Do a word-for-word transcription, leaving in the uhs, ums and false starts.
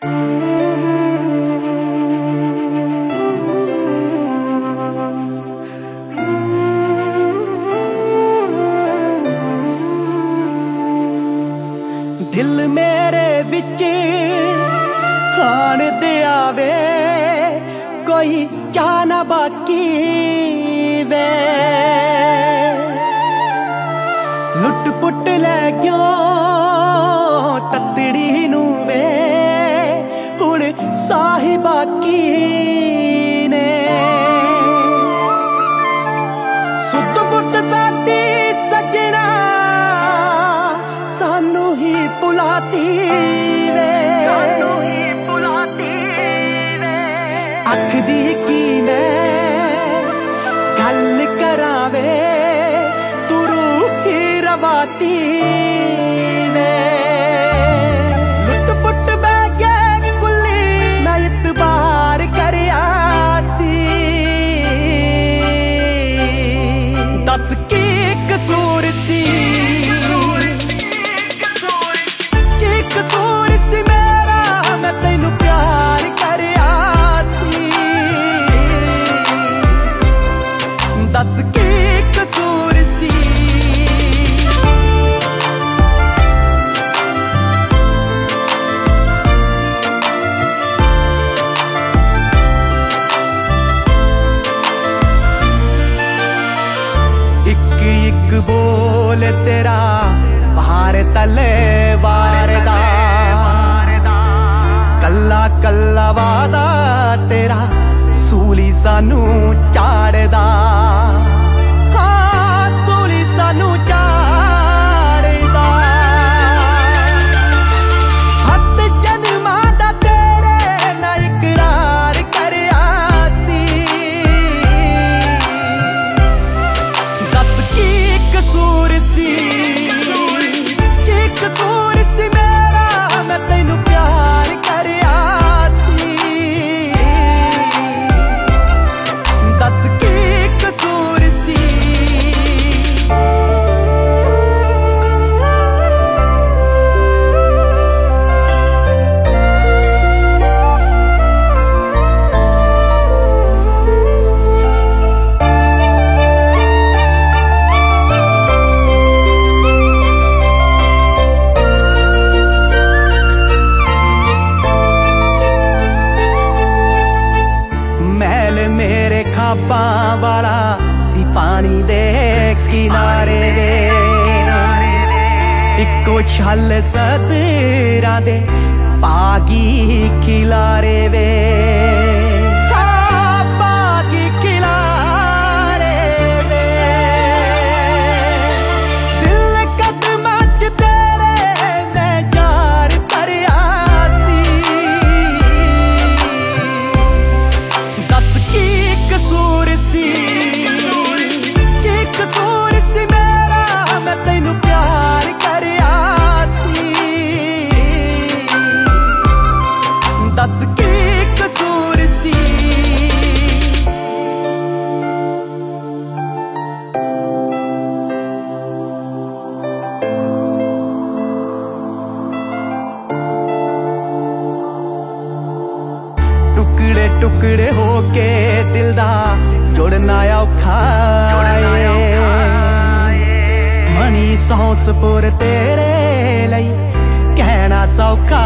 दिल मेरे विच खान दे आवे कोई जाना बाकी वे लुट पुट ले गयो ततड़ी नू वे हुण साही बाकी ने सुत बुत साडी सजना सानू ही भुलाती वे सानू ही भुलाती वे अख दी की मैं गल करावे तू रूह ही रवाती वे लुट पुट बह गए कुल्ली मैं इतबार करया सी दस की कसूर सी कसूर सी मेरा मैं तेनू प्यार करया सी दस की कसूर सी इक इक बोल तेरा बाहर तले वार दा कल्ला कल्ला वादा तेरा सूली सानू चाड़दा हाँ सूली सानू चाड़दा सत जन्मां दा तेरे ना इकरार करया सी दस की कसूर सी की कसूर सी मेरा मैं तेनू प्यार करया सी दस की कसूर सी मेरे खाबां वाला सी पानी दे किनारे वे इको छल सदरां दे पागी खिलारे वे हाँ पागी खिलारे वे दिल कदमां च तेरे मैं जार करया सी दस की कसूर सी की कसूर सी मेरा मैं तेनू प्यार करया सी दस की कसूर सी टुकड़े टुकड़े होके दिल दा जुड़ना औखा मनी सौंस पुर तेरे लई कहना सौखा